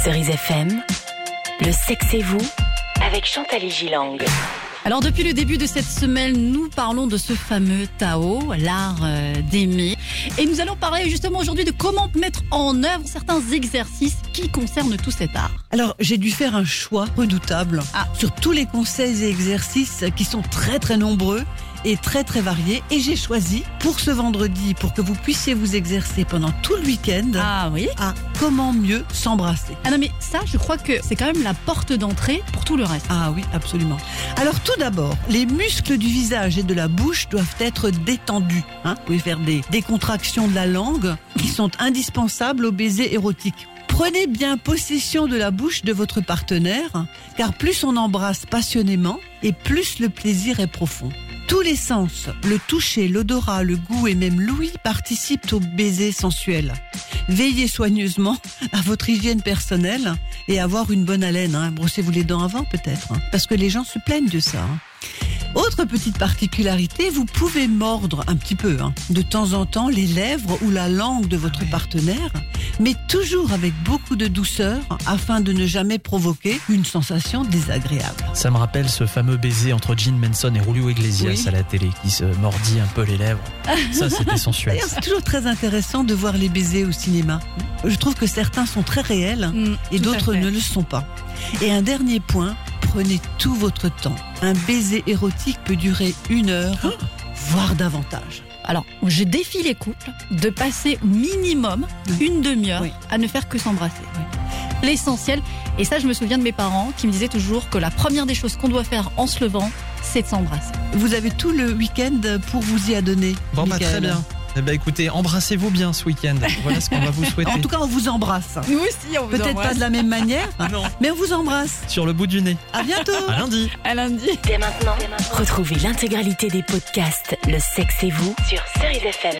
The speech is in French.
Cerise FM, le sexe et vous, avec Chantal Gilang. Alors depuis le début de cette semaine, nous parlons de ce fameux Tao, l'art d'aimer. Et nous allons parler justement aujourd'hui de comment mettre en œuvre certains exercices qui concernent tout cet art. Alors, j'ai dû faire un choix redoutable sur tous les conseils et exercices qui sont très très nombreux et très très variés. Et j'ai choisi pour ce vendredi, pour que vous puissiez vous exercer pendant tout le week-end, Ah oui. à comment mieux s'embrasser. Ah non mais ça, je crois que c'est quand même la porte d'entrée pour tout le reste. Ah oui, absolument. Alors tout d'abord, les muscles du visage et de la bouche doivent être détendus. Vous pouvez faire des contractions de la langue qui sont indispensables au baiser érotique. Prenez bien possession de la bouche de votre partenaire, car plus on embrasse passionnément et plus le plaisir est profond. Tous les sens, le toucher, l'odorat, le goût et même l'ouïe participent au baiser sensuel. Veillez soigneusement à votre hygiène personnelle et avoir une bonne haleine. Brossez-vous les dents avant peut-être, parce que les gens se plaignent de ça. Autre petite particularité, vous pouvez mordre un petit peu, de temps en temps, les lèvres ou la langue de votre partenaire, mais toujours avec beaucoup de douceur afin de ne jamais provoquer une sensation désagréable. Ça me rappelle ce fameux baiser entre Gene Manson et Julio Iglesias à la télé, qui se mordit un peu les lèvres. Ça, c'était sensuel. D'ailleurs, c'est toujours très intéressant de voir les baisers au cinéma. Je trouve que certains sont très réels et d'autres ne le sont pas. Et un dernier point, prenez tout votre temps. Un baiser érotique peut durer 1 heure, voire davantage. Alors, je défie les couples de passer minimum une demi-heure à ne faire que s'embrasser. L'essentiel, et ça je me souviens de mes parents qui me disaient toujours que la première des choses qu'on doit faire en se levant, c'est de s'embrasser. Vous avez tout le week-end pour vous y adonner. Bon, Michael. très bien. Eh ben, écoutez, embrassez-vous bien ce week-end. Voilà ce qu'on va vous souhaiter. En tout cas, on vous embrasse. Nous aussi, on vous Peut-être embrasse. pas de la même manière, Non. mais on vous embrasse. Sur le bout du nez. À bientôt. À lundi. À lundi. Dès maintenant, retrouvez l'intégralité des podcasts Le sexe et vous sur Cerise FM.